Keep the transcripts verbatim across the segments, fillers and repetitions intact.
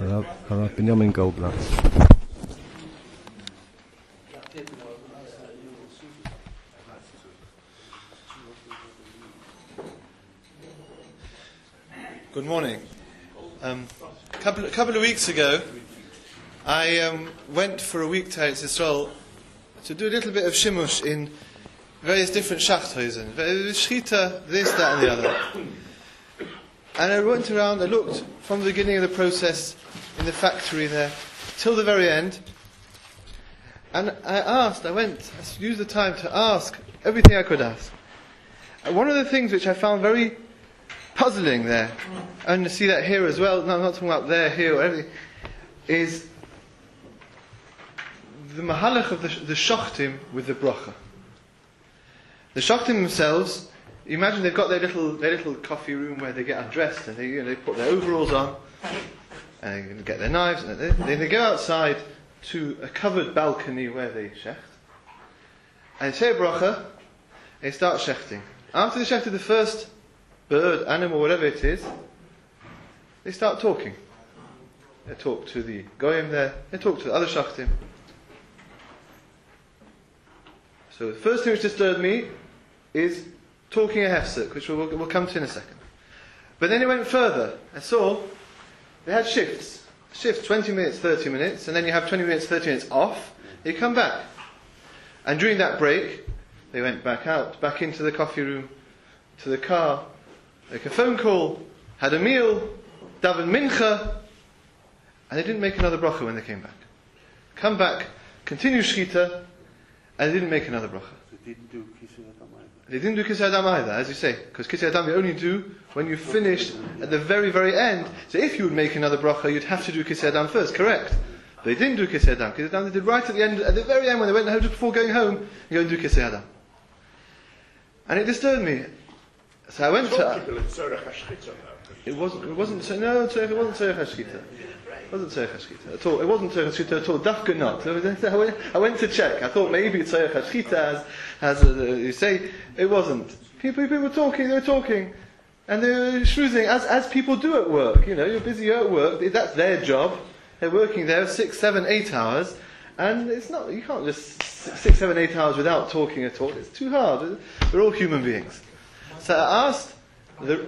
Harav Harav Benjamin Goldblatt. Good morning. Um, a couple, a couple of weeks ago, I um, went for a week to Eretz Yisrael to do a little bit of shimush in various different Schachthuizen, Shchita, this, that, and the other. And I went around, I looked from the beginning of the process in the factory there till the very end. And I asked, I went, I used the time to ask everything I could ask. And one of the things which I found very puzzling there, and you see that here as well, no, I'm not talking about there, here, or everything, is the mahalach of the, the shachtim with the bracha. The shachtim themselves, you imagine they've got their little their little coffee room where they get undressed and they, you know, they put their overalls on and they get their knives and then they, they go outside to a covered balcony where they shecht and they say a bracha and they start shechting. After they shechted the first bird, animal, whatever it is, they start talking. They talk to the goyim there, they talk to the other shachtim. So the first thing which disturbed me is talking a hefsek, which we'll, we'll come to in a second. But then it went further. I saw they had shifts. Shifts, twenty minutes, thirty minutes, and then you have twenty minutes, thirty minutes off. You come back. And during that break, they went back out, back into the coffee room, to the car, make a phone call, had a meal, daven mincha, and they didn't make another bracha when they came back. Come back, continue shchita, and they didn't make another bracha. They didn't do Kisei Adam either. They didn't do Kisei Adam either, as you say, because Kisei Adam you only do when you finished at the very, very end. So if you would make another bracha, you'd have to do Kisei Adam first, correct? But they didn't do Kisei Adam. Kisei Adam they did right at the end, at the very end when they went home, just before going home, you go and do Kisei Adam. And it disturbed me. So I went to. It wasn't. It wasn't. So no, it wasn't Tzorech HaShchita. It wasn't Tzorech HaShchita at all. It wasn't Tzorech HaShchita at all. Dafka not. I went, I went to check. I thought maybe Tzorech HaShchita has, has a, you say. It wasn't. People, people were talking. They were talking, and they were schmoozing as as people do at work. You know, you're busy you're at work. That's their job. They're working there six, seven, eight hours, and it's not. You can't just six, seven, eight hours without talking at all. It's too hard. We're all human beings. So I asked the.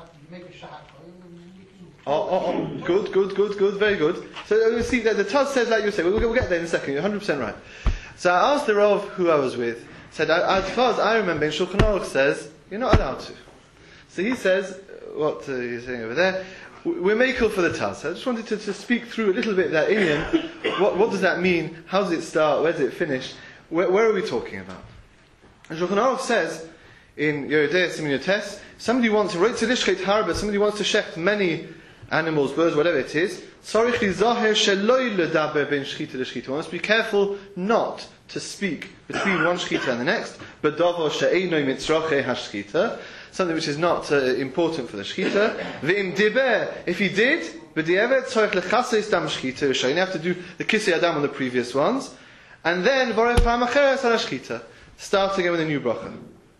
Oh, oh, oh, good, good, good, good, very good. So you see that the Taz says like you say. We'll, we'll get there in a second. You're one hundred percent right. So I asked the Rav who I was with. Said as far as I remember, in Shulchan Aruch says you're not allowed to. So he says what uh, he's saying over there. We're makel for the Taz. So I just wanted to, to speak through a little bit that Inyan. What, what does that mean? How does it start? Where does it finish? Where, where are we talking about? And Shulchan Aruch says in Yeridei Simin Yotes, somebody wants to write to lishchet harba. Somebody wants to shecht many animals, birds, whatever it is. Tzarich lizaher sheloi ledaber ben shchita l'shchita. One must be careful not to speak between one shchita and the next. B'davar she'einoi mitzrachei hashchita, something which is not uh, important for the shchita. V'im diber, if he did, b'di'evet tzarich lechaseis dam shchita rishon. You have to do the kisei adam on the previous ones, and then voreh pa'am acheres al shchita, start again with a new bracha.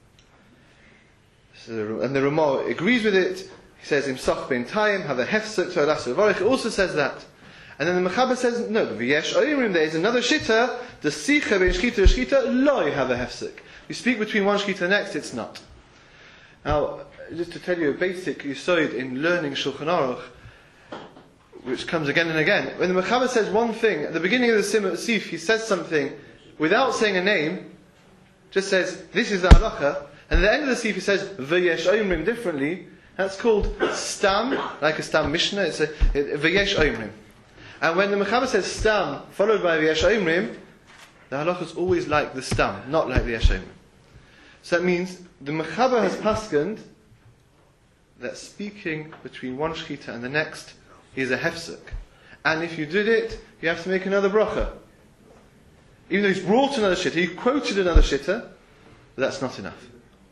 So, and the Ramah agrees with it. He says, Imsach ben Tayim, have a hefsek to Alas Varich. It also says that. And then the Mechaber says, no, V'yesh Oyrim, there is another shitta, the Sicha ben Shchita Shchita, loy have a hefsek. You speak between one shchita and the next, it's not. Now, just to tell you a basic yesod in learning Shulchan Aruch, which comes again and again. When the Mechaber says one thing, at the beginning of the Simon Sif, he says something without saying a name, just says, this is the halacha, and at the end of the Sif he says, V'yesh Oyrim differently. That's called stam, like a stam mishnah. It's a v'yesh oimrim. And when the Mechaber says stam followed by v'yesh oimrim, the halacha is always like the stam, not like the v'yesh oimrim. So that means the Mechaber has paskened that speaking between one shchita and the next is a hefsek, and if you did it, you have to make another bracha. Even though he's brought another shitta, he quoted another shitta, but that's not enough.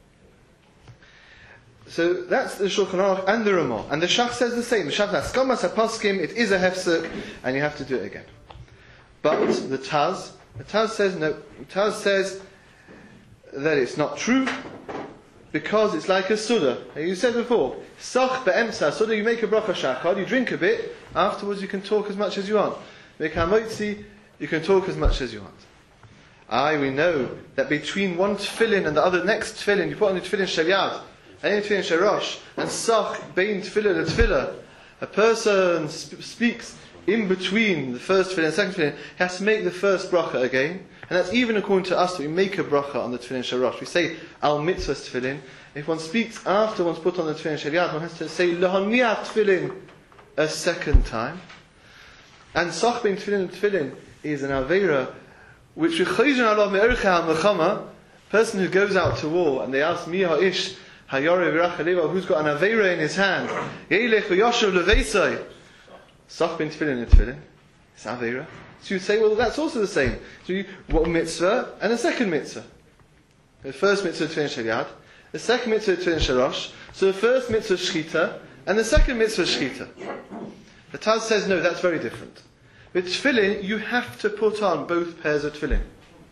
So that's the Shulchan Aruch and the Ramah. And the Shach says the same. The Shach says, Skamas HaPaskim, it is a hefsek, and you have to do it again. But the Taz, the Taz says no. The Taz says that it's not true. because it's like a suda. You said before, sach be'emsa suda, you make a bracha shachar, you drink a bit, afterwards you can talk as much as you want. Make hamotzi, you can talk as much as you want. Aye, we know that between one tefillin and the other next tefillin, you put on the tefillin shel yad, and the tefillin shel rosh, and sach bein tefillah and tefillah, a person sp- speaks in between the first tefillin and the second tefillin, he has to make the first bracha again. And that's even according to us, that we make a bracha on the tefillin shel rosh. We say al mitzvah tefillin. If one speaks after one's put on the tefillin shel yad, one has to say lahaniah tefillin a second time. And sach bein tefillin and tefillin is an aveira which rechayzon alav me'erchei ha'mechama, person who goes out to war and they ask mi ha'ish hayore v'rach halevo, who's got an aveira in his hand, yeilech v'yoshev leveisai, sach bein tefillin and tefillin, it's aveira. So you say, well, that's also the same. So you, one mitzvah and a second mitzvah. The first mitzvah tefillin shel yad, the second mitzvah tefillin shel rosh. So the first mitzvah shchita and the second mitzvah shchita. The Taz says no, that's very different. With tefillin, you have to put on both pairs of tefillin.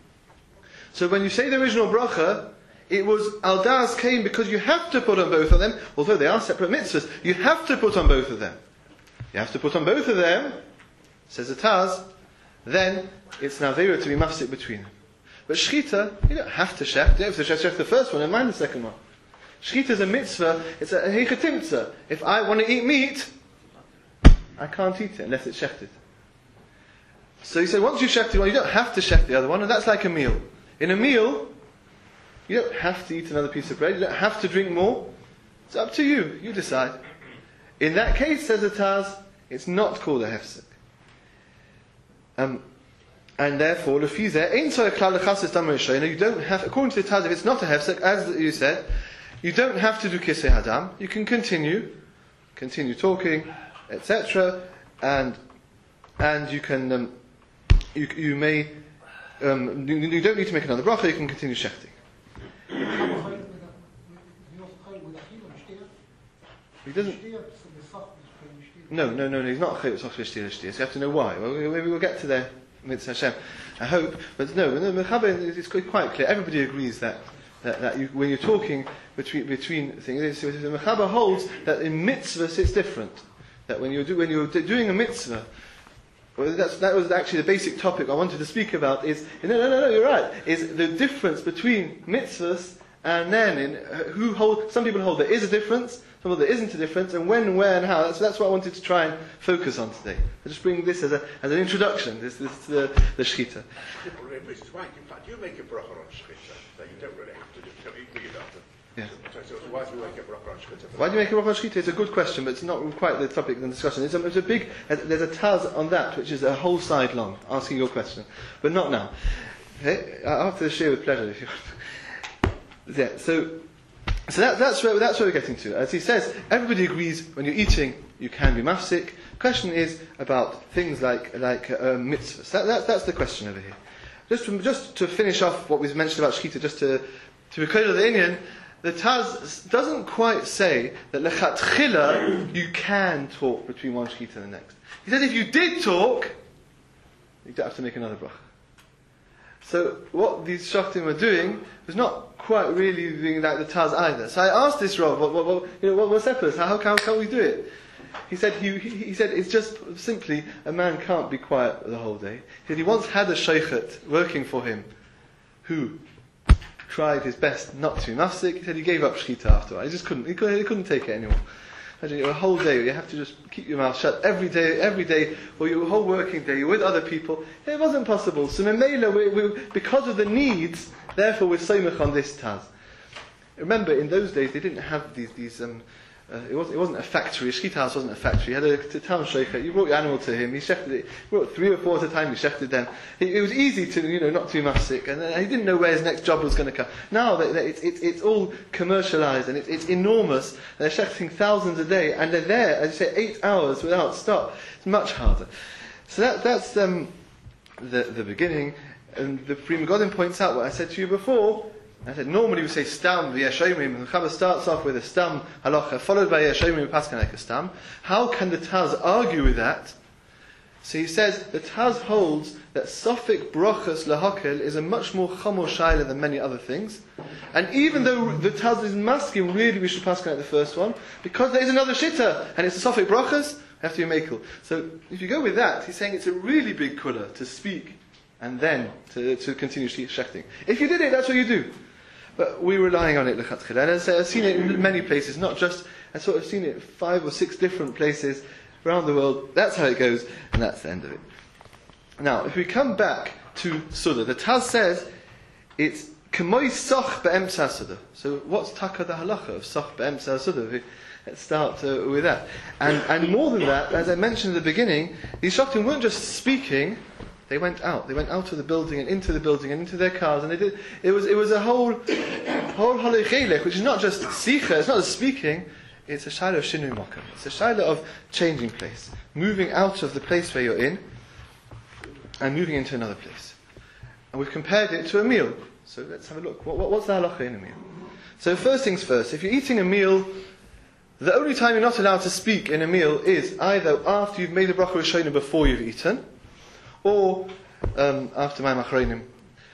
So when you say the original bracha, it was al das came because you have to put on both of them, although they are separate mitzvahs. You have to put on both of them. You have to put on both of them, says the Taz. Then it's an avera to be mafsik between them. But shchita, you don't have to shech. You don't have to shech the first one and mind the second one. Shchita is a mitzvah. It's a heichatimtza. If I want to eat meat, I can't eat it unless it's shechted. So you say once you shechted one, you don't have to shech the other one, and that's like a meal. In a meal, you don't have to eat another piece of bread. You don't have to drink more. It's up to you. You decide. In that case, says the Taz, it's not called a hefsek. Um, and therefore, lefizeh ein tzorech klal lechasis dam rishon. You don't have, according to the Taz, if it's not a hefsek, as you said, you don't have to do kisei hadam. You can continue, continue talking, et cetera, and and you can, um, you you may, um, you, you don't need to make another bracha. You can continue shechting. He doesn't. No, no, no, no, he's not chayot soch v'shtir l'shtir. So you have to know why. Well, maybe we'll get to there, mitzvah Hashem. I hope, but no, the mechaber is quite clear. Everybody agrees that that, that you, when you're talking between between things, the mechaber holds that in mitzvahs it's different. That when you're do, when you're doing a mitzvah, well, that's, that was actually the basic topic I wanted to speak about. Is no, no, no, no, you're right. Is the difference between mitzvahs and then in uh, who hold? Some people hold there is a difference. Some of there isn't a difference, and when, where, and how. That's, that's what I wanted to try and focus on today. I just bring this as a as an introduction. This, this the the shchita. This is right. In fact, you make a bracha on shchita, so you don't really have to do it. You don't. Yeah. So, so why do you make a bracha on shchita? Why do you make a bracha on shchita? It's a good question, but it's not quite the topic of the discussion. It's a, it's a big. There's a Taz on that, which is a whole side long, asking your question, but not now. Okay? After the share, with pleasure, if you want. Yeah. So. So that, that's where that's where we're getting to. As he says, everybody agrees when you're eating, you can be mafsik. The question is about things like like uh, mitzvahs. That, that, that's the question over here. Just to, just to finish off what was mentioned about shchita, just to to be clear to the Indian, the Taz doesn't quite say that lechatchila you can talk between one shchita and the next. He said if you did talk, you don't have to make another bracha. So what these shachtim were doing was not quite really being like the Taz either. So I asked this Rav, what, what, what, you know, what, what's separate? How, how can we do it? He said he, he, he said it's just simply a man can't be quiet the whole day. He said he once had a sheikhet working for him who tried his best not to be mafsik. He said he gave up shchita after. He just couldn't. He couldn't, he couldn't take it anymore. Imagine a whole day you have to just keep your mouth shut every day, every day, or your whole working day. You're with other people. It wasn't possible. So Memela, we, we, because of the needs, therefore we're soymech on this Taz. Remember, in those days they didn't have these these. Um, uh, it wasn't it wasn't a factory. A shchita house wasn't a factory. You had a, a town sheikh. You brought your animal to him. He shechted it. He brought three or four at a time. He shechted them. It, it was easy to you know not to be mafsik, and uh, he didn't know where his next job was going to come. Now that, that it's, it's it's all commercialized and it's it's enormous. And they're shechting thousands a day, and they're there, as you say, eight hours without stop. It's much harder. So that that's um, the the beginning. And the Pri Megadim points out what I said to you before. I said normally we say stam v'yeshomrim. The Chabad starts off with a stam halacha followed by yeshomrim paskan like a stam. How can the Taz argue with that? So he says the Taz holds that Sofik Brochus Lahakel is a much more chamor shaila than many other things. And even though the Taz is masking, really we should pass on the first one, because there is another shitta, and it's a Sofik Brochus, we have to be makel. So if you go with that, he's saying it's a really big kula to speak and then to, to continue shechting. If you did it, that's what you do. But we're relying on it lechatchila. And as I say, I've seen it in many places, not just, I've sort of seen it in five or six different places around the world. That's how it goes, and that's the end of it. Now, if we come back to Suda, the Taz says it's k'moy soch be'emtza Suda. So what's taka the halacha of soch be'emtza Suda? Let's start uh, with that. And, and more than that, as I mentioned at the beginning, these shoftim weren't just speaking, they went out. They went out of the building and into the building and into their cars, and they did. It was it was a whole whole halei which is not just sicha, it's not just speaking. It's a shaila of shinui makom. It's a shaila of changing place, moving out of the place where you're in, and moving into another place. And we've compared it to a meal. So let's have a look. What, what, what's the halacha in a meal? So first things first. If you're eating a meal, the only time you're not allowed to speak in a meal is either after you've made the bracha rishona before you've eaten, or um, after my achronim.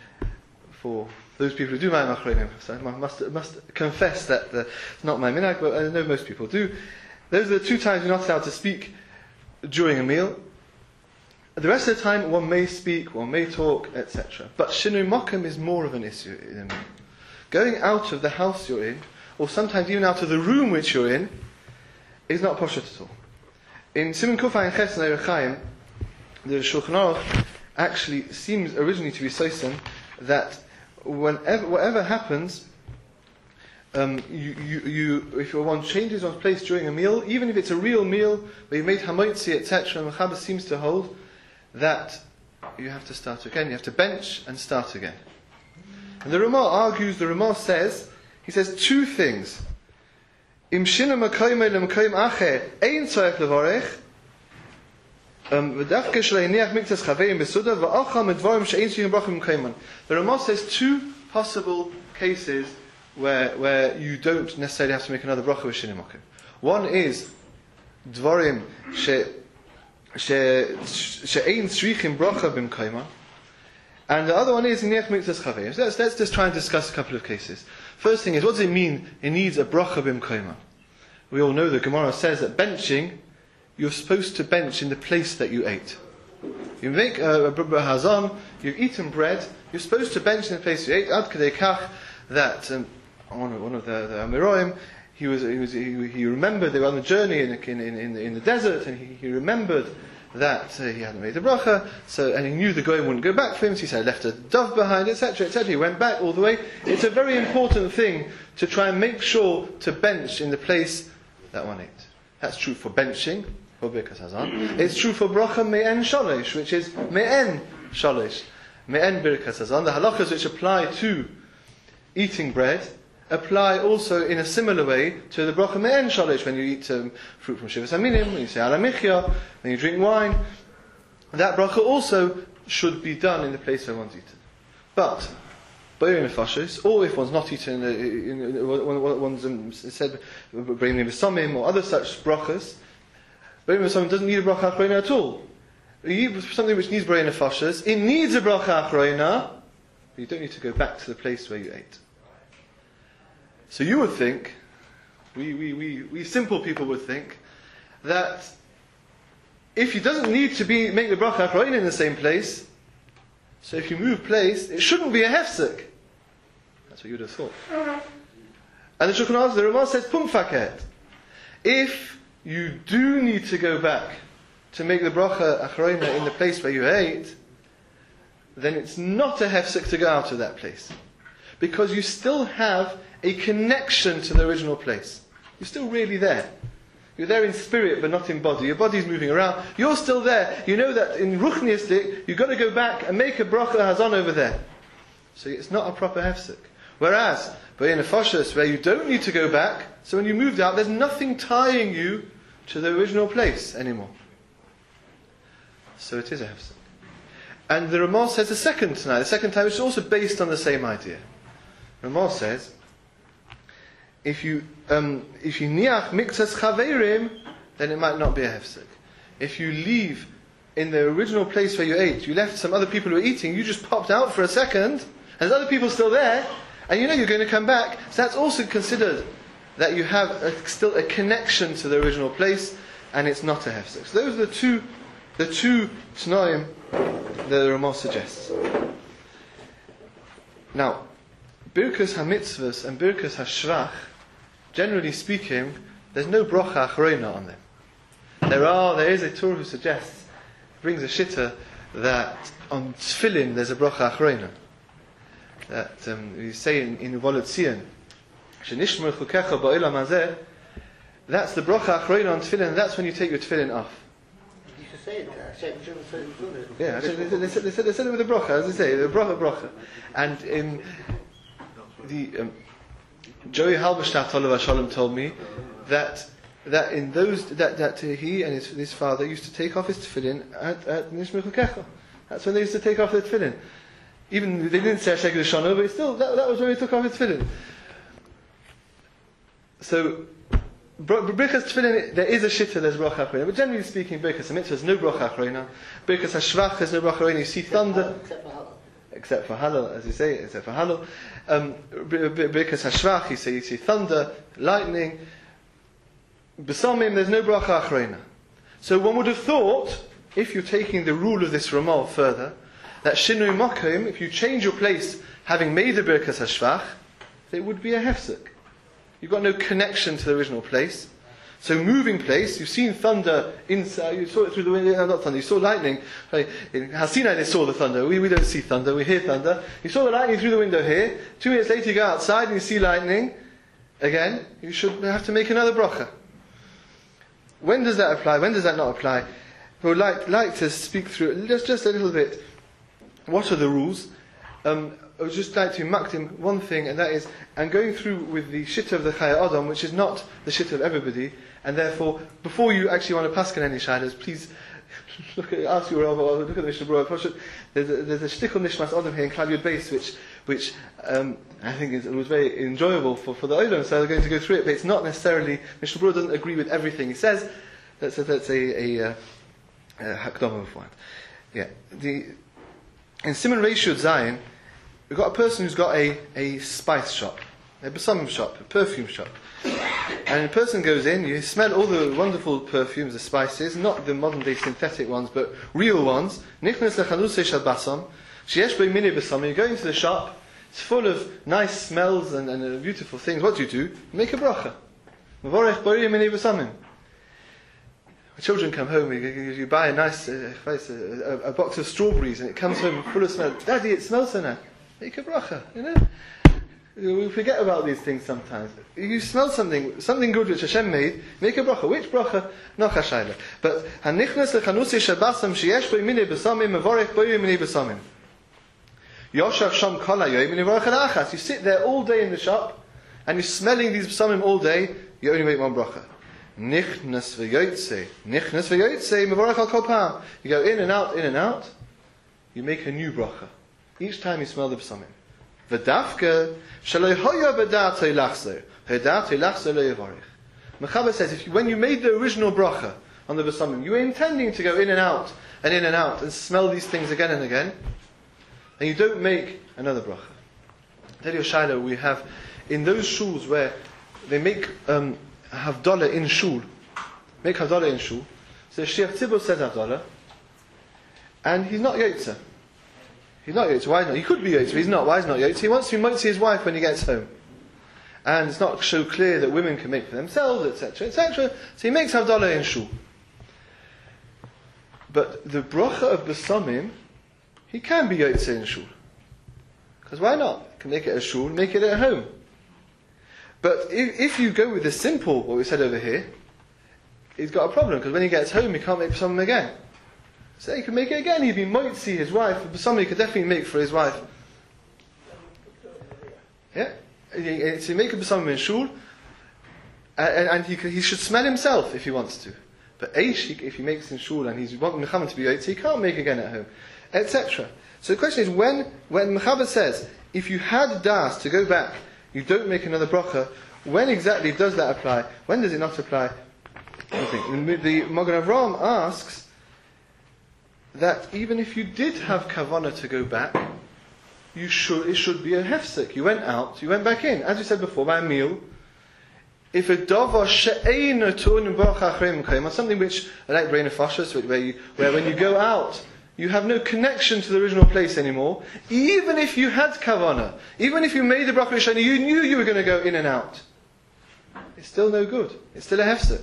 For those people who do my achronim, so I must must confess that uh, it's not my minhag, but I know most people do. Those are the two times you're not allowed to speak during a meal. The rest of the time, one may speak, one may talk, et cetera. But shinui makom is more of an issue in a meal. Going out of the house you're in, or sometimes even out of the room which you're in, is not poshet at all. In Siman Kuf Ayin Ches and Orach Chaim, the Shulchan Aruch actually seems originally to be soisen that whenever whatever happens, um, you, you, you, if one changes one's place during a meal, even if it's a real meal where you made hamotzi, et cetera, and Mechaber seems to hold that you have to start again. You have to bench and start again. And the Ramah argues. The Ramah says he says two things. Im shina makoyim le'makoyim acher ein tzorech levarech. The Ramah says two possible cases where where you don't necessarily have to make another bracha with shinui makom. One is dvarim she she she'ein tzrichim bracha b'mkayman, and the other one is niach mitzvahs chaveim. So let's let's just try and discuss a couple of cases. First thing is, what does it mean? It needs a bracha b'mkayman. We all know the Gemara says that benching, you're supposed to bench in the place that you ate. You make a, a hazan, you've eaten bread, you're supposed to bench in the place you ate. Ad kadei kach that um, one of, one of the, the Amiroim, he was he was he, he remembered they were on a journey in in in, in the desert, and he, he remembered that uh, he hadn't made the bracha, so and he knew the goyim wouldn't go back for him, so he said left a dove behind, et cetera, et cetera. He went back all the way. It's a very important thing to try and make sure to bench in the place that one ate. That's true for benching. It's true for bracha me'en shalish, which is me'en shalish, me'en birkas hazan. The halachas which apply to eating bread apply also in a similar way to the bracha me'en shalish, when you eat um, fruit from shivas aminim, when you say ala michya, when you drink wine. That bracha also should be done in the place where one's eaten. But b'yom nefashos, or if one's not eaten, uh, in, in, in, one's um, said b'yom nesamim or other such brachas. But someone doesn't need a bracha achrona at all. Something which needs bracha nefashos, it needs a bracha achrona, but you don't need to go back to the place where you ate. So you would think, we, we, we, we simple people would think, that if you doesn't need to be make the bracha achrona in the same place, so if you move place, it shouldn't be a hefsek. That's what you would have thought. And the Shulchan Aruch, the Ramah says, pum faket. If you do need to go back to make the bracha achrona in the place where you ate, then it's not a hefsek to go out of that place, because you still have a connection to the original place. You're still really there. You're there in spirit, but not in body. Your body's moving around. You're still there. You know that in ruchniistic, you've got to go back and make a bracha hazan over there. So it's not a proper hefsek. Whereas, but in a fashos where you don't need to go back, so when you moved out, there's nothing tying you to the original place anymore. So it is a hefsek. And the Ramah says the second tonight, the second time, which is also based on the same idea. Ramah says, if you um, if you niach mikzas chaverim, then it might not be a hefsek. If you leave in the original place where you ate, you left some other people who were eating, you just popped out for a second, and there's other people still there, and you know you're going to come back, so that's also considered that you have a, still a connection to the original place, and it's not a hefsek. So those are the two, the two t'noim that the Ramah suggests. Now, Birkas HaMitzvahs and Birkas HaShrach, generally speaking, there's no brocha achrona on them. There are, there is a Torah who suggests, brings a shitta, that on tefillin there's a brocha achrona. That um, you say in, in Uvolet Tzion, Shenishmer chukecha ba'olam hazeh, that's the brocha achrona on tefillin, and that's when you take your tefillin off. You should say it. Hashem shouldn't say it. Yeah, actually, they, they, said, they, said, they said it with the brocha, as they say, the brocha brocha. And in the um, Joey Halberstadt Oliver Shalom told me that that in those that that uh, he and his, his father used to take off his tefillin at at Nishmer Chukecha. That's when they used to take off their tefillin. Even they didn't say Shekel Shana, but still that, that was when he took off his tefillin. So, Birkas tefillin, there is a shitta, there's bracha achrona, but generally speaking, Birkas HaMitzvah, there's no bracha achrona. Birkas HaShvach, there's no bracha achrona. You see thunder, Except for Halal. except for Halal, as you say, except for Halal. Um, Birkas HaShvach, you say you see thunder, lightning. B'samim, there's no bracha achrona. So one would have thought, if you're taking the rule of this Ramah further, that shinui makom, if you change your place, having made the Birkas HaShvach, it would be a hefsek. You've got no connection to the original place. So moving place, you've seen thunder inside, you saw it through the window, no, not thunder, you saw lightning. Right? In Hasinai they saw the thunder, we, we don't see thunder, we hear thunder. You saw the lightning through the window here, two minutes later you go outside and you see lightning, again, you should have to make another bracha. When does that apply? When does that not apply? We would like, like to speak through just, just a little bit. What are the rules? Um, I would just like to makdim one thing, and that is, I'm going through with the shitta of the Chaya Adam, which is not the shitta of everybody, and therefore, before you actually want to paskin any shaylas, please look at, ask your Rav, or look at the Mishnah Berurah. There's a, there's a shtickle nishmas Adam here in Klal Yud Beis, which, which um, I think is, it was very enjoyable for, for the Olam, so I'm going to go through it, but it's not necessarily, Mishnah Berurah doesn't agree with everything he says. That's a, that's a, a, a hakdama beforehand. Yeah. The, in Simon Reishud Zion, we've got a person who's got a, a spice shop, a besamim shop, a perfume shop. And a person goes in, you smell all the wonderful perfumes, the spices, not the modern day synthetic ones, but real ones. Nichnas lechanusei shel basam, sheyesh boi mini besamim. You go into the shop, it's full of nice smells and, and uh, beautiful things. What do you do? You make a bracha. Mevorech bori mini besamim. Children come home, you, you buy a nice uh, a, a box of strawberries and it comes home full of smell. Daddy, it smells so nice. Make a bracha, you know. We forget about these things sometimes. You smell something, something good which Hashem made, make a bracha. Which bracha? No chashayla. But hanichnas lechanusei shabasam sheyesh boi mini besamim mevorech boi mini besamim. Yoshav sham kol hayoyim mevorech alachas. You sit there all day in the shop and you're smelling these besamim all day. You only make one bracha. Nichnas v'yotzei, nichnas v'yotzei mevorech al kol pam. You go in and out, in and out. You make a new bracha each time you smell the besamim. V'dafka shaloi hoya b'datei lachzer, b'datei lachzer lo yavarich. Mechaber says, if you, when you made the original bracha on the besamim, you were intending to go in and out and in and out and smell these things again and again, and you don't make another bracha. Tell you Shiloh, we have in those shuls where they make um, havdalah in shul, make havdalah in shul. So Sheikh Tzibur says havdalah, and he's not yotza. He's not yotza. Why not? He could be yotza, but he's not. Why is he not yotza? He wants to motzi his wife when he gets home, and it's not so clear that women can make for themselves, et cetera, et cetera. So he makes havdalah in shul. But the bracha of besamim, he can be yotza in shul, because why not? You can make it at shul, make it at home. But if, if you go with the simple, what we said over here, he's got a problem, because when he gets home, he can't make besamim again. So he can make it again. He'd be motzi his wife. Besamim he could definitely make for his wife. Yeah, so you make a besamim in shul, and, and he he should smell himself if he wants to. But eish, if he makes in shul and he's wanting mechaber to be yotzi, he can't make again at home, et cetera. So the question is, when when mechaber says, if you had das to go back, you don't make another bracha, when exactly does that apply? When does it not apply? I think the Magen Avraham asks, that even if you did have kavanah to go back, you should, it should be a hefsek. You went out, you went back in. As we said before, by a meal, if a davar she'eina tu'un b'ach achreim kayim, something which, like brain of fashas, where you, where when you go out, you have no connection to the original place anymore. Even if you had kavanah, even if you made the bracha rishona, you knew you were going to go in and out. It's still no good. It's still a hefsek.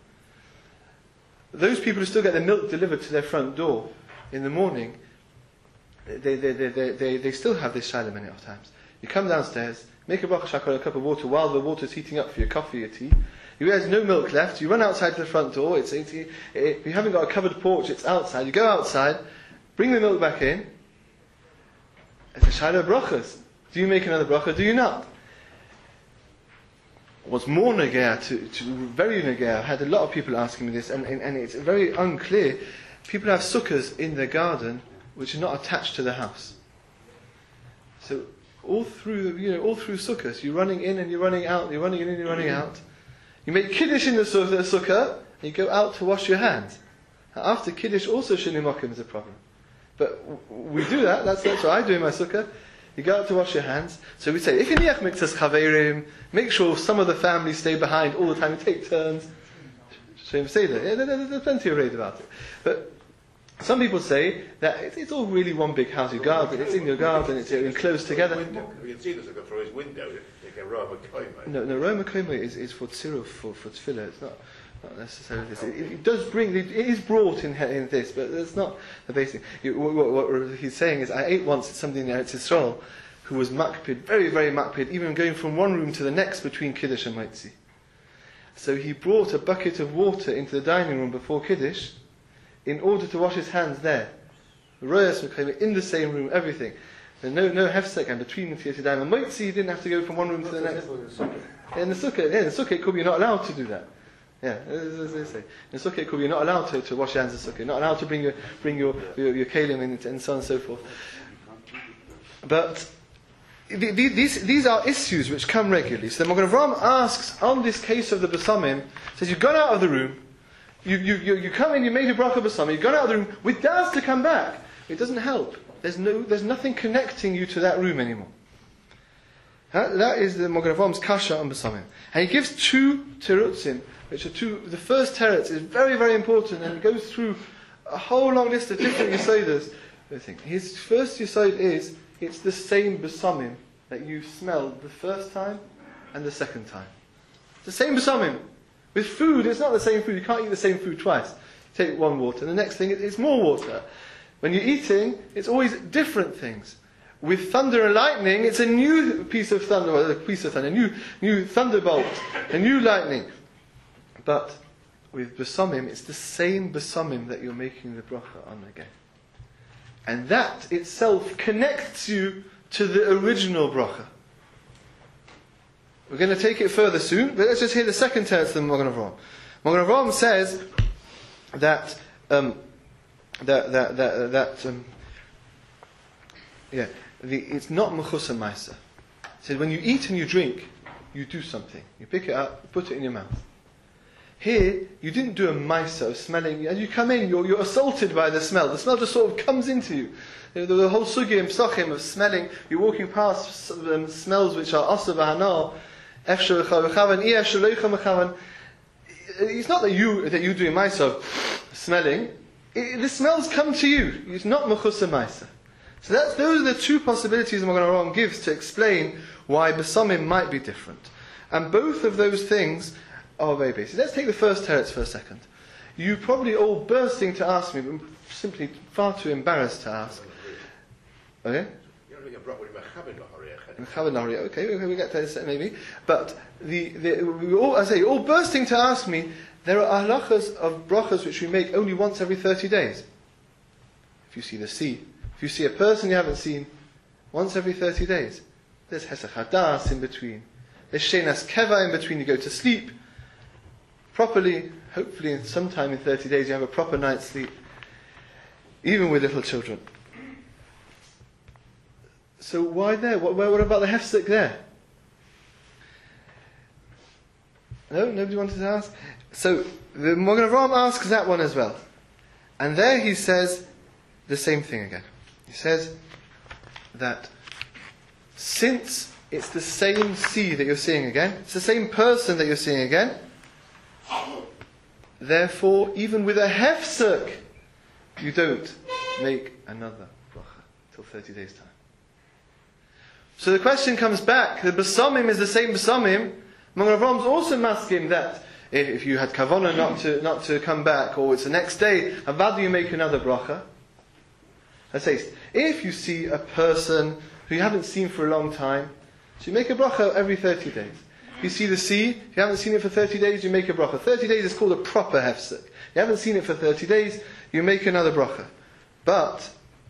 Those people who still get their milk delivered to their front door in the morning, they they they they, they, they still have this shaila many times. You come downstairs, make a bracha shakar, a cup of water while the water's heating up for your coffee or tea. You have no milk left. You run outside to the front door. It's, it's it, it, you haven't got a covered porch. It's outside. You go outside, bring the milk back in. It's a shaila of brachas. Do you make another bracha? Do you not? What's more negea, to, to very negea, I had a lot of people asking me this, and, and, and it's very unclear. People have sukkahs in their garden which are not attached to the house. So all through, you know, all through sukkahs, you're running in and you're running out, you're running in and you're running out. You make kiddush in the sukkah, and you go out to wash your hands. After kiddush, also shinimokim is a problem. But we do that. That's, that's what I do in my sukkah. You go out to wash your hands. So we say, if you niach miktas chaverim, make sure some of the family stay behind all the time. You take turns. Shem say that. Yeah, there's plenty of read about it. But some people say that it's, it's all really one big house. Your garden, it's in your garden, it's enclosed together. You can see this look through his window. You can row a koima. No, no, Roma koima is, is for tziruf, for, for tefillah. It's not. Not necessarily this. It, it does bring. It is brought in in this, but it's not the basic. You, what, what, what he's saying is, I ate once somebody in Eretz Yisrael who was makpid, very very makpid, even going from one room to the next between kiddush and maitzi. So he brought a bucket of water into the dining room before kiddush, in order to wash his hands there. Royas Mekayim in the same room, everything. There's no no hefsek and between the Tiyat Yadayim and maitzi. He didn't have to go from one room to the next. Yeah, in the sukkah, yeah, in the sukkah, it could be not allowed to do that. Yeah, as they say. In sukkah, it could be you're not allowed to, to wash your hands in sukkah. You're not allowed to bring your bring your your, your kalim in and so on and so forth. But the, the, these these are issues which come regularly. So the Magen Avraham asks on this case of the Besamim, says you've gone out of the room, you you you, you come in, you made a bracha Besamim, you've gone out of the room with doubts to come back. It doesn't help. There's no there's nothing connecting you to that room anymore. That, that is the Magen Avraham's kasha on Besamim, and he gives two terutzim. Which are two, the first teretz is very, very important, and it goes through a whole long list of different yisodas. His first yisod is, it's the same besamim that you smelled the first time and the second time. It's the same besamim. With food, it's not the same food. You can't eat the same food twice. You take one water, and the next thing, it's more water. When you're eating, it's always different things. With thunder and lightning, it's a new piece of thunder, or a piece of thunder, a new, new thunderbolt, a new lightning. But with besamim, it's the same besamim that you're making the bracha on again. And that itself connects you to the original bracha. We're going to take it further soon, but let's just hear the second teretz of the Magen Avraham. Magen Avraham says that um, that that that, that um, yeah, the, it's not mechusar ma'aser. He says when you eat and you drink, you do something. You pick it up, you put it in your mouth. Here, you didn't do a ma'aser of smelling. As you come in, you're, you're assaulted by the smell. The smell just sort of comes into you. The, the whole sugi and psachim of smelling, you're walking past um, smells which are asa v'hanal, efshar v'chavan, iyeh shaloicha v'chavan. It's not that you that you doing ma'aser of smelling. It, the smells come to you. It's not mechusar ma'aser. So that's, those are the two possibilities the Magen Avraham gives to explain why besamim might be different. And both of those things are very basic. Let's take the first teretz for a second. You probably all bursting to ask me, but simply far too embarrassed to ask. Okay? Okay, okay, we get to this maybe. But the, the we all, I say, all bursting to ask me. There are halachas of brachas which we make only once every thirty days. If you see the sea, if you see a person you haven't seen, once every thirty days. There's hesach hadas in between. There's shenas keva in between. You go to sleep properly, hopefully sometime in thirty days you have a proper night's sleep, even with little children. So why there? What, what about the hefsek there? No? Nobody wanted to ask? So, the Magen Avraham asks that one as well. And there he says, the same thing again. He says that since it's the same sea that you're seeing again, it's the same person that you're seeing again, therefore, even with a hefsek, you don't make another bracha till thirty days' time. So the question comes back, the Besamim is the same Besamim. Magen Avram's also masking that if, if you had kavanah not to not to come back, or it's the next day, how do you make another bracha? Let's say, if you see a person who you haven't seen for a long time, so you make a bracha every thirty days. If you see the sea, if you haven't seen it for thirty days, you make a bracha. thirty days is called a proper hefsek. You haven't seen it for thirty days, you make another bracha. But,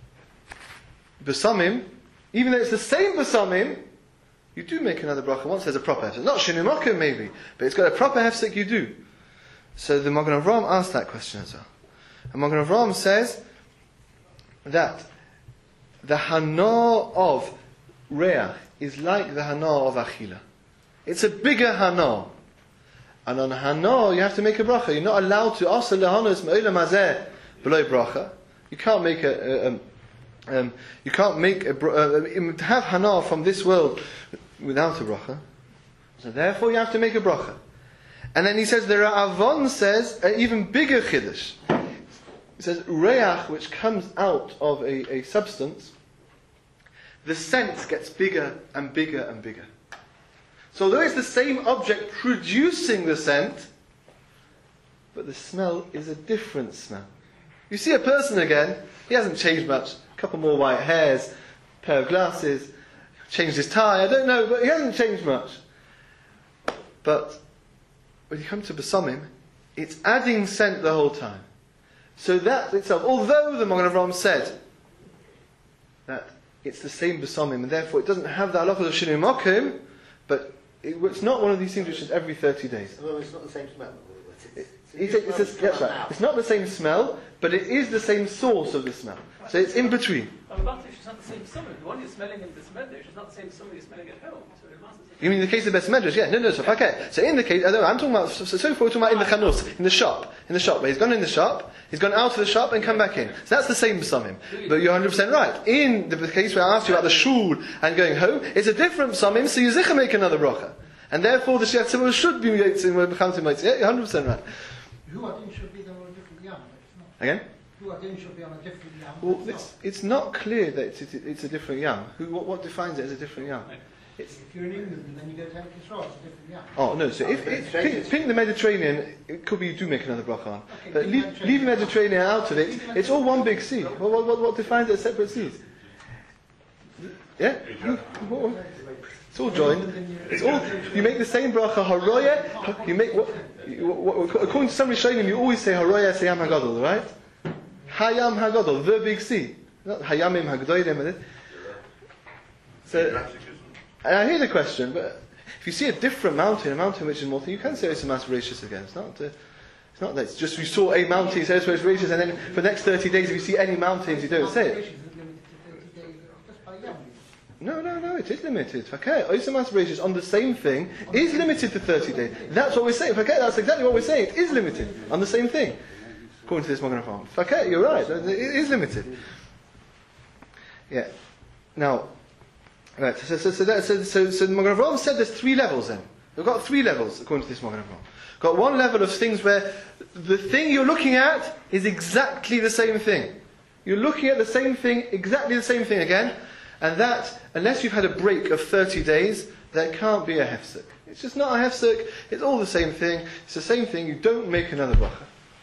Besamim, even though it's the same Besamim, you do make another bracha once there's a proper hefsek. Not Shinui Mokum maybe, but it's got a proper hefsek, you do. So the Magen Avram asked that question as well. And Magen Avram says that the hana of reach is like the hana of achila. It's a bigger hana. And on hana, you have to make a bracha. You're not allowed to asa lehanos me'olam hazeh below bracha. You can't make a, a um, um, you can't make a uh, to have hana from this world without a bracha. So therefore, you have to make a bracha. And then he says the Ra'avon says an even bigger chiddush. He says reach, which comes out of a, a substance, the scent gets bigger and bigger and bigger. So although it's the same object producing the scent, but the smell is a different smell. You see a person again, he hasn't changed much. A couple more white hairs, pair of glasses, changed his tie, I don't know, but he hasn't changed much. But when you come to Besamim, it's adding scent the whole time. So that itself, although the Magen Avram said that it's the same Besamim, and therefore it doesn't have the halachah of Shinui Mokum, but it, it's not one of these things which is every thirty days. Well, it's not the same smell. It's, It's, it's, it's, that's right. It's not the same smell, but it is the same source of the smell. So it's in between. Well, about it's not the same summer. The one you're smelling in this medrash is not the same summer you're smelling at home. So it must You mean in the case of Bes Medrash? Yeah, no, no, so, okay. So in the case, I don't know, I'm talking about, so, so far we're talking about in the chanus, in the shop. In the shop, where he's gone in the shop, he's gone out of the shop and come back in. So that's the same Besamim. But you're one hundred percent right. In the case where I asked you about the shul and going home, it's a different Besamim, so you zicha make another bracha. And therefore the Shiach Tzimur should be Yitzim when Bechamtim Yitzim. Yeah, you're one hundred percent right. Who I think should be on a different yam, but it's not. Again? Who I think should be on a different yam. Well, it's, it's not clear that it's, it's a different yam. Who, what, what defines it as a different yam? It's, If you're in England and then you go to Eretz Yisrael, it's a different yam. oh no, so if, if pick, pick the Mediterranean, it could be you do make another bracha on. But leave, leave the Mediterranean out of it, it's all one big sea. What, what, what, what defines it as separate seas? Yeah? Who- what- what- It's all joined. It's all, you make the same bracha, haroya, you make, what, you, what, according to some Rishonim, you always say haroya sayam hagadol, right? Hayam hagadol, the big sea. Not hayamim hagdolim. So, and I hear the question, but if you see a different mountain, a mountain which is more, you can say it's a mass gracious again. It's not, uh, it's not that. It's just you saw a mountain, you say it's gracious, and then for the next thirty days, if you see any mountains, you don't say it. No, no, no, it is limited. Okay, Oisamas Rashis on the same thing is limited to thirty days. That's what we're saying. Okay, that's exactly what we're saying. It is limited on the same thing. According to this Magen Avram. Okay, you're right. It is limited. Yeah. Now, right. So, so, so, that, so, so, so Magen Avram said there's three levels. Then we've got three levels according to this Magen Avram. Got one level of things where the thing you're looking at is exactly the same thing. You're looking at the same thing, exactly the same thing again. And that, unless you've had a break of thirty days, there can't be a hefsek. It's just not a hefsek, it's all the same thing, it's the same thing, you don't make another bracha.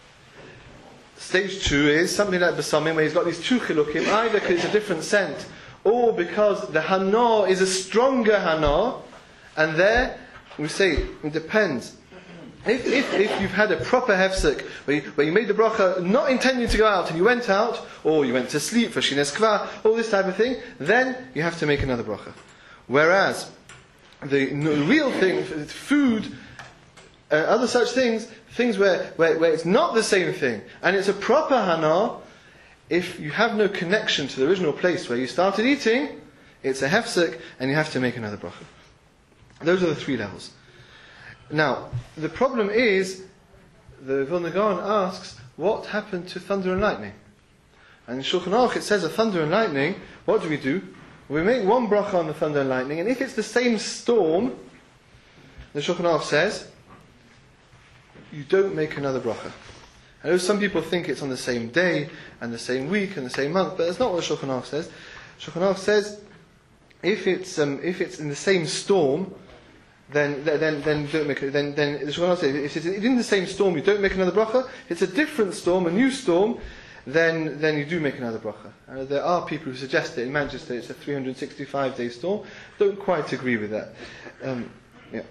Stage two is something like Besamim, where he's got these two chilukim, either because it's a different scent, or because the hana is a stronger hana, and there, we say, it depends. If, if, if you've had a proper hefsek, where you, where you made the bracha not intending to go out, and you went out, or you went to sleep for shines kva, all this type of thing, then you have to make another bracha. Whereas, the n- real thing, food, uh, other such things, things where, where, where it's not the same thing, and it's a proper hana, if you have no connection to the original place where you started eating, it's a hefsek, and you have to make another bracha. Those are the three levels. Now, the problem is, the Vilna Gaon asks, what happened to thunder and lightning? And in Shulchan Aruch it says of thunder and lightning, what do we do? We make one bracha on the thunder and lightning, and if it's the same storm, the Shulchan Aruch says, you don't make another bracha. I know some people think it's on the same day, and the same week, and the same month, but that's not what the Shulchan Aruch says. Shulchan Aruch says, if it's um, if it's in the same storm, then then then don't make it. Then then the Shulchan Aruch says, if it's in the same storm, you don't make another bracha. If it's a different storm, a new storm, then then you do make another bracha. Uh, there are people who suggest that in Manchester it's a three hundred sixty-five day storm. Don't quite agree with that. Um, yeah.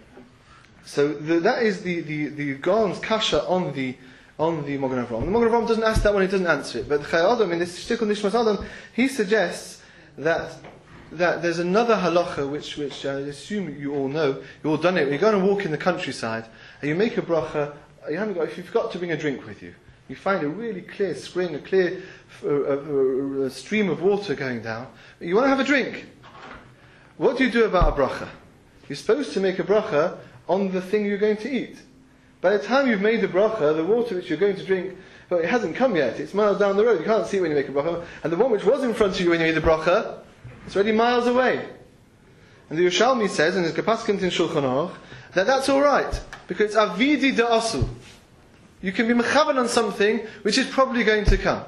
So the, that is the the the Gaon's kasha on the on the Magen Avraham. The Magen Avraham doesn't ask that one; he doesn't answer it. But the Chayei Adam in this Shtickle Nishmas Adam, he suggests that that there's another halacha which which I assume you all know. You all done it. When you go and walk in the countryside and you make a bracha, you haven't got. If you forgot to bring a drink with you, you find a really clear spring, a clear uh, uh, uh, stream of water going down. You want to have a drink. What do you do about a bracha? You're supposed to make a bracha on the thing you're going to eat. By the time you've made the bracha, the water which you're going to drink, well, it hasn't come yet. It's miles down the road. You can't see it when you make a bracha. And the one which was in front of you when you made the bracha, it's already miles away. And the Yerushalmi says, and his Gepaskint in Shulchan Aruch, that that's all right because it's avidi da'asu. You can be mechavan on something which is probably going to come.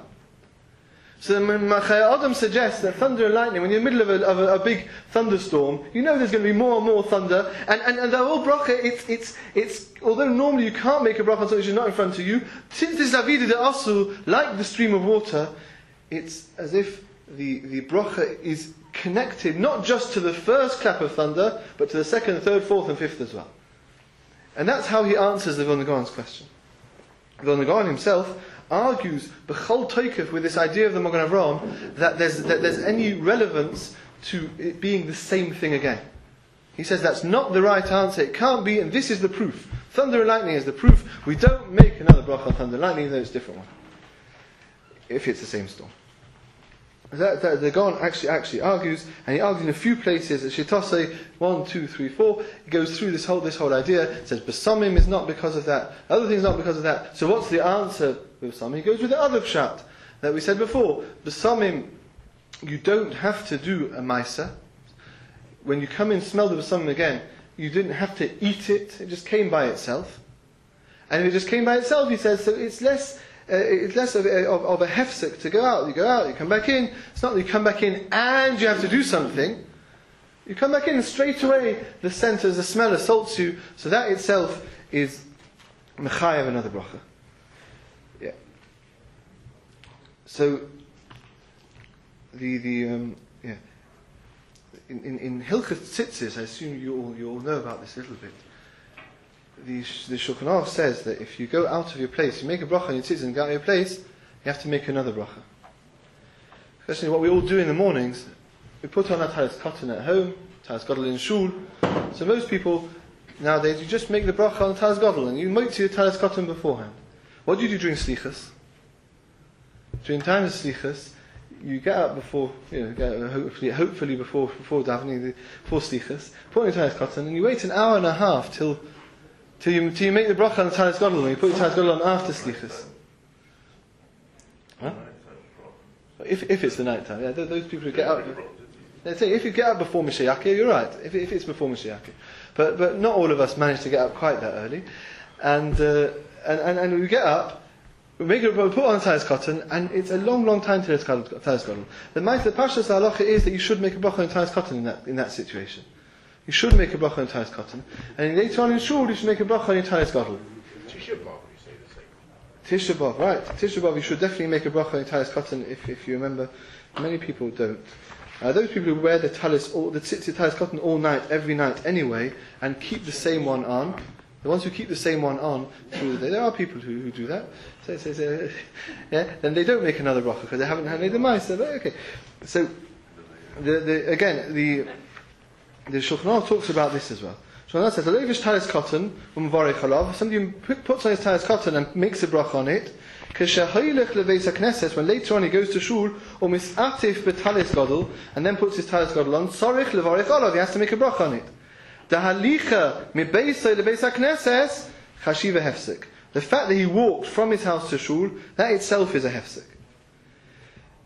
So the Chayei Adam suggests that thunder and lightning, when you're in the middle of a, of a, a big thunderstorm, you know there's going to be more and more thunder, and, and, and the whole bracha, it's, it's, it's, although normally you can't make a bracha on something which is not in front of you, since this avidi da'asu, like the stream of water, it's as if the, the bracha is connected not just to the first clap of thunder, but to the second, third, fourth and fifth as well. And that's how he answers the Vilna Gaon's question. The Vilna Gaon himself argues b'chol toikef with this idea of the Magen Avraham that there's, that there's any relevance to it being the same thing again. He says that's not the right answer, it can't be, and this is the proof. Thunder and lightning is the proof. We don't make another bracha on thunder and lightning, even though it's a different one. If it's the same storm. That, that, the Gaon actually actually argues, and he argues in a few places. At Shitosei one, two, three, four, he goes through this whole this whole idea. It says Besamim is not because of that. Other things not because of that. So what's the answer with Besamim? He goes with the other pshat that we said before. Besamim, you don't have to do a Maisa. When you come in, smell the Besamim again, you didn't have to eat it. It just came by itself. And if it just came by itself, he says, so it's less. Uh, it's less of, of, of a hefsek to go out. You go out, you come back in. It's not that you come back in and you have to do something. You come back in and straight away the scent, the smell assaults you. So that itself is mechayev another bracha. Yeah. So the the um, yeah in in, in Hilchot Tzitzis, I assume you all you all know about this a little bit. The, the Shulchan Aruch says that if you go out of your place, you make a bracha on your tzitzis and go out of your place, you have to make another bracha. Especially what we all do in the mornings, we put on our talis cotton at home, talis gadol in shul. So most people nowadays, you just make the bracha on the talis gadol and you might see the talis cotton beforehand. What do you do during slichas? During time of slichas, you get up before, you know, get up hopefully, hopefully before before davening, before slichas, put on your talis cotton, and you wait an hour and a half till. Till you, till you make the bracha on the talis gadol, and you put the talis gadol on after slichas. Huh? If if it's the night time, yeah, those people who get up. They say if you get up before Mashiach, you're right. If if it's before Mashiach, but but not all of us manage to get up quite that early, and uh, and, and and we get up, we make it, we put on the talis cotton, and it's a long long time till it's talis gadol. The mitzvah pashas halacha is that you should make a bracha on the talis cotton in that in that situation. You should make a bracha on talis cotton, and later on in shul you should make a bracha on your talis gadol. Tisha B'av, you say the same. Tisha B'av, right? Tisha B'av, you should definitely make a bracha on your talis cotton. If if you remember, many people don't. Uh, those people who wear the talis, all, the tzitzit talis cotton all night, every night anyway, and keep the same one on. The ones who keep the same one on through the day, there are people who, who do that. So, so, so, yeah, then they don't make another bracha because they haven't had made the ma'aser. But okay, so the, the again the. The Shulchan Aruch talks about this as well. Shulchan Aruch says, "Alevish talis cotton u'mvarech alav." Somebody puts on his talis cotton and makes a bracha on it. K'shehayilech leveis hakneses, when later on he goes to shul, or misatif betalis gadol, and then puts his talis gadol on. Tzarich levarech alav. He has to make a bracha on it. Dahalicha mibeisay leveis hakneses chashiva hefsek. The fact that he walked from his house to shul, that itself is a hefsek.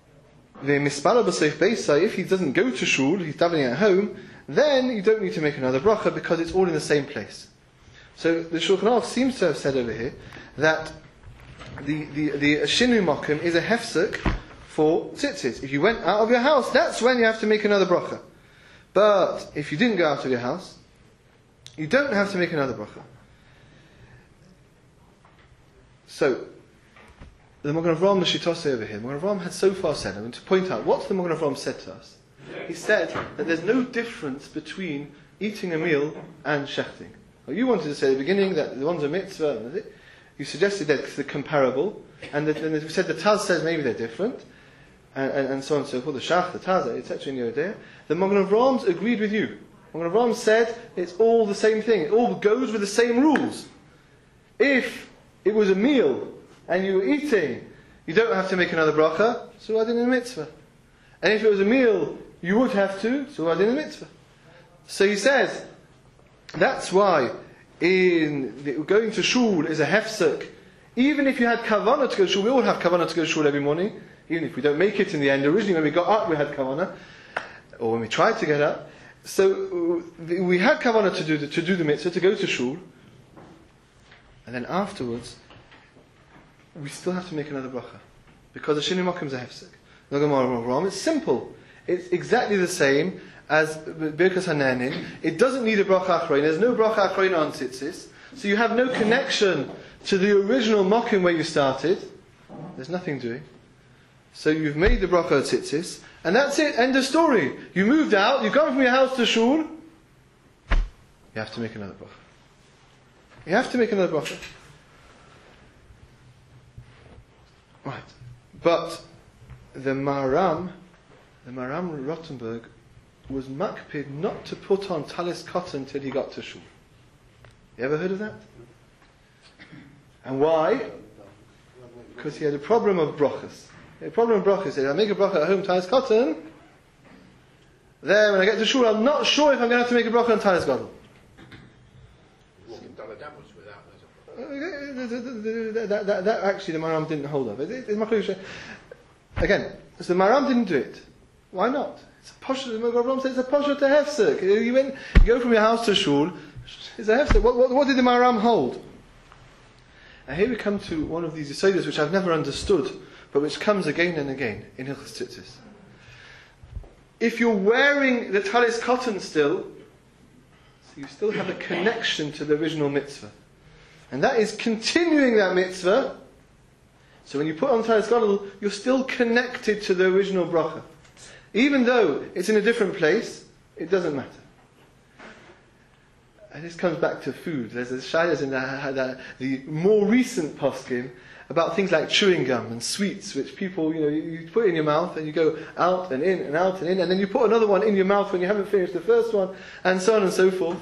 the mispala b'seif beisa, if he doesn't go to shul, he's davening at home, then you don't need to make another bracha because it's all in the same place. So the Shulchan Aruch seems to have said over here that the the the shinu mokum is a hefsek for tzitzis. If you went out of your house, that's when you have to make another bracha. But if you didn't go out of your house, you don't have to make another bracha. So the Magen Avraham, the Shittose over here, Magen Avraham had so far said, I mean, to point out, what's the Magen Avraham said to us? He said that there's no difference between eating a meal and shechting. Well, you wanted to say at the beginning that the one's a mitzvah, you suggested that they're comparable, and that, and we said the Taz says maybe they're different, and, and, and so on and so forth, the Shach, the Taz, et cetera in Yodea. The Magen Avraham agreed with you. Magen Avraham said it's all the same thing, it all goes with the same rules. If it was a meal, and you were eating, you don't have to make another bracha, so I did a mitzvah. And if it was a meal, you would have to, so I did a mitzvah. So he says, that's why in the, going to shul is a hefsek. Even if you had kavanah to go to shul, we all have kavanah to go to shul every morning, even if we don't make it in the end. Originally when we got up we had kavanah, or when we tried to get up. So we had kavanah to do the, to do the mitzvah, to go to shul. And then afterwards, we still have to make another bracha. Because the shinu mokum is a hefsek. It's simple. It's exactly the same as Birkas Hananin. It doesn't need a bracha achrayna. There's no bracha achrayna on tzitzis. So you have no connection to the original mokum where you started. There's nothing doing. So you've made the bracha of tzitzis, and that's it. End of story. You moved out, you've gone from your house to shul. You have to make another bracha. You have to make another bracha. Right. But the Maharam, the Maharam Rothenburg, was makpid not to put on talis cotton till he got to shul. You ever heard of that? And why? Because he had a problem of brachas. He had a problem of brachas. He said, I make a bracha at home, talis cotton. Then when I get to shul, I'm not sure if I'm going to have to make a bracha on talis cotton. Walking Daladamus without That, that, that, that actually the Maharam didn't hold of. It, it, it, again, so the Maharam didn't do it. Why not? It's a posher. The Magen Avraham says it's a posher to hefsek. You, went, you go from your house to shul. It's a hefsek. What, what, what did the Maharam hold? Now here we come to one of these yisodos which I've never understood, but which comes again and again in Hilchos Tzitzis. If you're wearing the talis cotton still, so you still have a connection to the original mitzvah. And that is continuing that mitzvah. So when you put on talis gadol, you're still connected to the original bracha. Even though it's in a different place, it doesn't matter. And this comes back to food. There's a shaylas in the, the, the more recent poskim about things like chewing gum and sweets, which people, you know, you, you put in your mouth and you go out and in and out and in, and then you put another one in your mouth when you haven't finished the first one, and so on and so forth.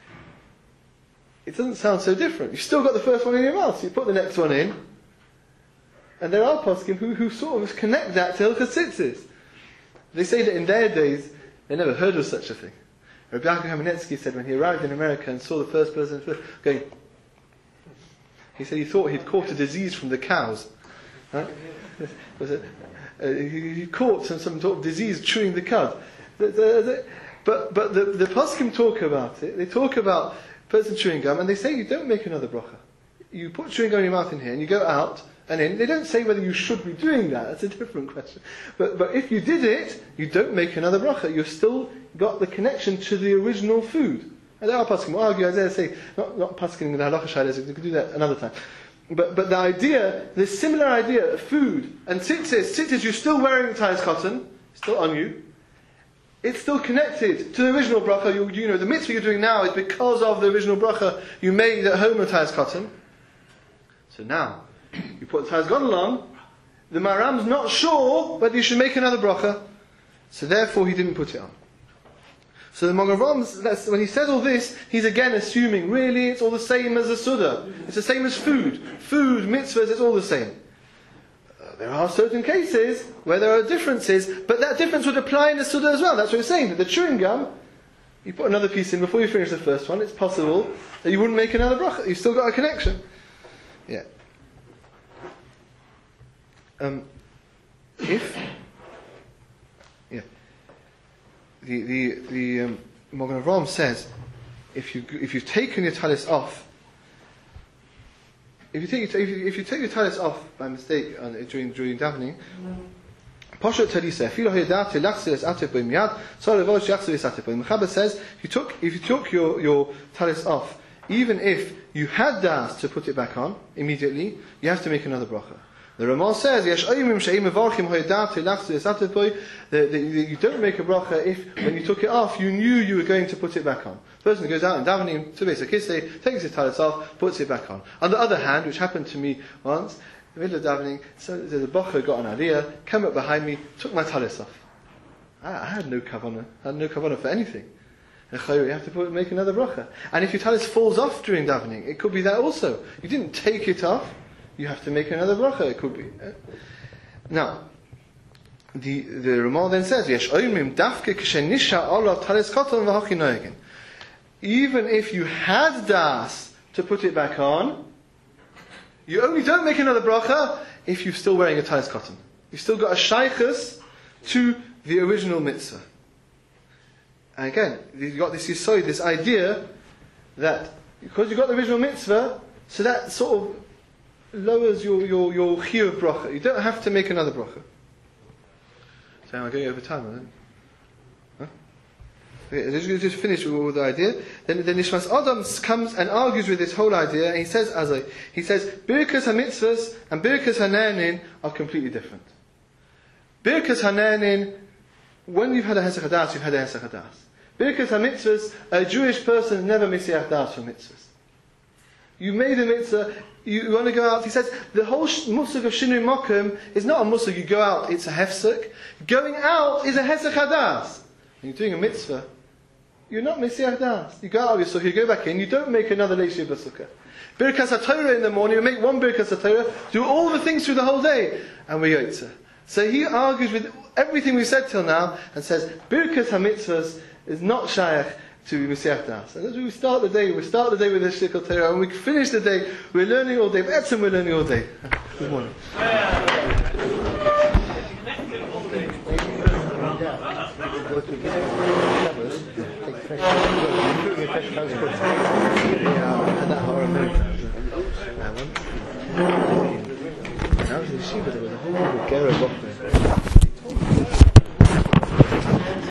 It doesn't sound so different. You've still got the first one in your mouth, so you put the next one in. And there are poskim who, who sort of connect that to Hilchos Tzitzis. They say that in their days, they never heard of such a thing. Rabbi Yaakov Kamenetsky said when he arrived in America and saw the first person going, he said he thought he'd caught a disease from the cows. Right? Was it, uh, he, he caught some, some sort of disease chewing the cud. The, the, the, but but the, the poskim talk about it. They talk about person chewing gum, and they say you don't make another bracha. You put chewing gum in your mouth in here, and you go out and in. They don't say whether you should be doing that. That's a different question. But but if you did it, you don't make another bracha. You've still got the connection to the original food. And there are poskim who argue, as they say, not not poskim with the halacha shaylas. We could do that another time. But but the idea, the similar idea of food and tzitzis, tzitzis, you're still wearing talis cotton, still on you. It's still connected to the original bracha. You, you know, the mitzvah you're doing now is because of the original bracha you made at home with talis cotton. So now, you put the talis gadol on, the Maharam's not sure whether you should make another bracha, so therefore he didn't put it on. So the Magen Avraham, when he says all this, he's again assuming, really, it's all the same as a Suda. It's the same as food. Food, mitzvahs, it's all the same. Uh, there are certain cases where there are differences, but that difference would apply in the Suda as well. That's what he's saying. That the chewing gum, you put another piece in before you finish the first one, it's possible that you wouldn't make another bracha. You've still got a connection. Yeah. Um, if the the the um, Magen Avraham says, if you if you've taken your talis off, if you take your, if you, if you take your talis off by mistake uh, during during davening, Pashat Talisa, Filo Hayadati Laxis Atip Bimyad, Sorry Vosh Yaxis Atip. Mechaber says, if you took if you took your your talis off, even if you had das to put it back on immediately, you have to make another bracha. The Ramah says, Yesh Oyimim She'im Mevarchim Hayadati Laxis Atip. You don't make a bracha if when you took it off, you knew you were going to put it back on. The person who goes out and davening to Beis HaKisei, takes his talis off, puts it back on. On the other hand, which happened to me once, in the middle of davening, so the bocher got an idea, came up behind me, took my talis off. I, I had no kavanah, I had no kavanah for anything. And you have to put, make another bracha. And if your talis falls off during davening, it could be that also. You didn't take it off, you have to make another bracha. It could be. Now, the the Ramah then says, Yesh oimrim dafke kshenisha olav talis koton v'hachi noegin. Even if you had das to put it back on, you only don't make another bracha if you're still wearing a talis cotton. You've still got a shaykhus to the original mitzvah. And again, you've got this yisoid, this idea that because you've got the original mitzvah, so that sort of lowers your your your chiyuv bracha. You don't have to make another bracha. So am I going over time? Then? Huh? Okay, let's just finish with the idea. Then, then Nishmas Adam comes and argues with this whole idea, and he says, as I, he says, Birkas HaMitzvahs and Birkas HaNe'anin are completely different. Birkas HaNe'anin, when you've had a Hesach HaDas, you've had a Hesach HaDas. Birkas HaMitzvahs, a Jewish person never Misiach Das for mitzvahs. You made a mitzvah, you, you want to go out, he says, the whole sh- musuk of Shinui Mokum is not a musuk, you go out, it's a hefsek. Going out is a Hesach HaDas. When you're doing a mitzvah, you're not Mesiach Das. You go out of your sukkah, you go back in, you don't make another Leishi B'sukkah. Birkas HaTorah in the morning, you make one Birkas HaTorah, do all the things through the whole day, and we yotza. So he argues with everything we've said till now, and says, Birkas HaMitzvahs is not Shayach to Mesiach Das. And as we start the day, we start the day with the Shikol Torah, and we finish the day, we're learning all day. B'etzem we're learning all day. Good morning. I was in Shiva, there was a whole Gerah book.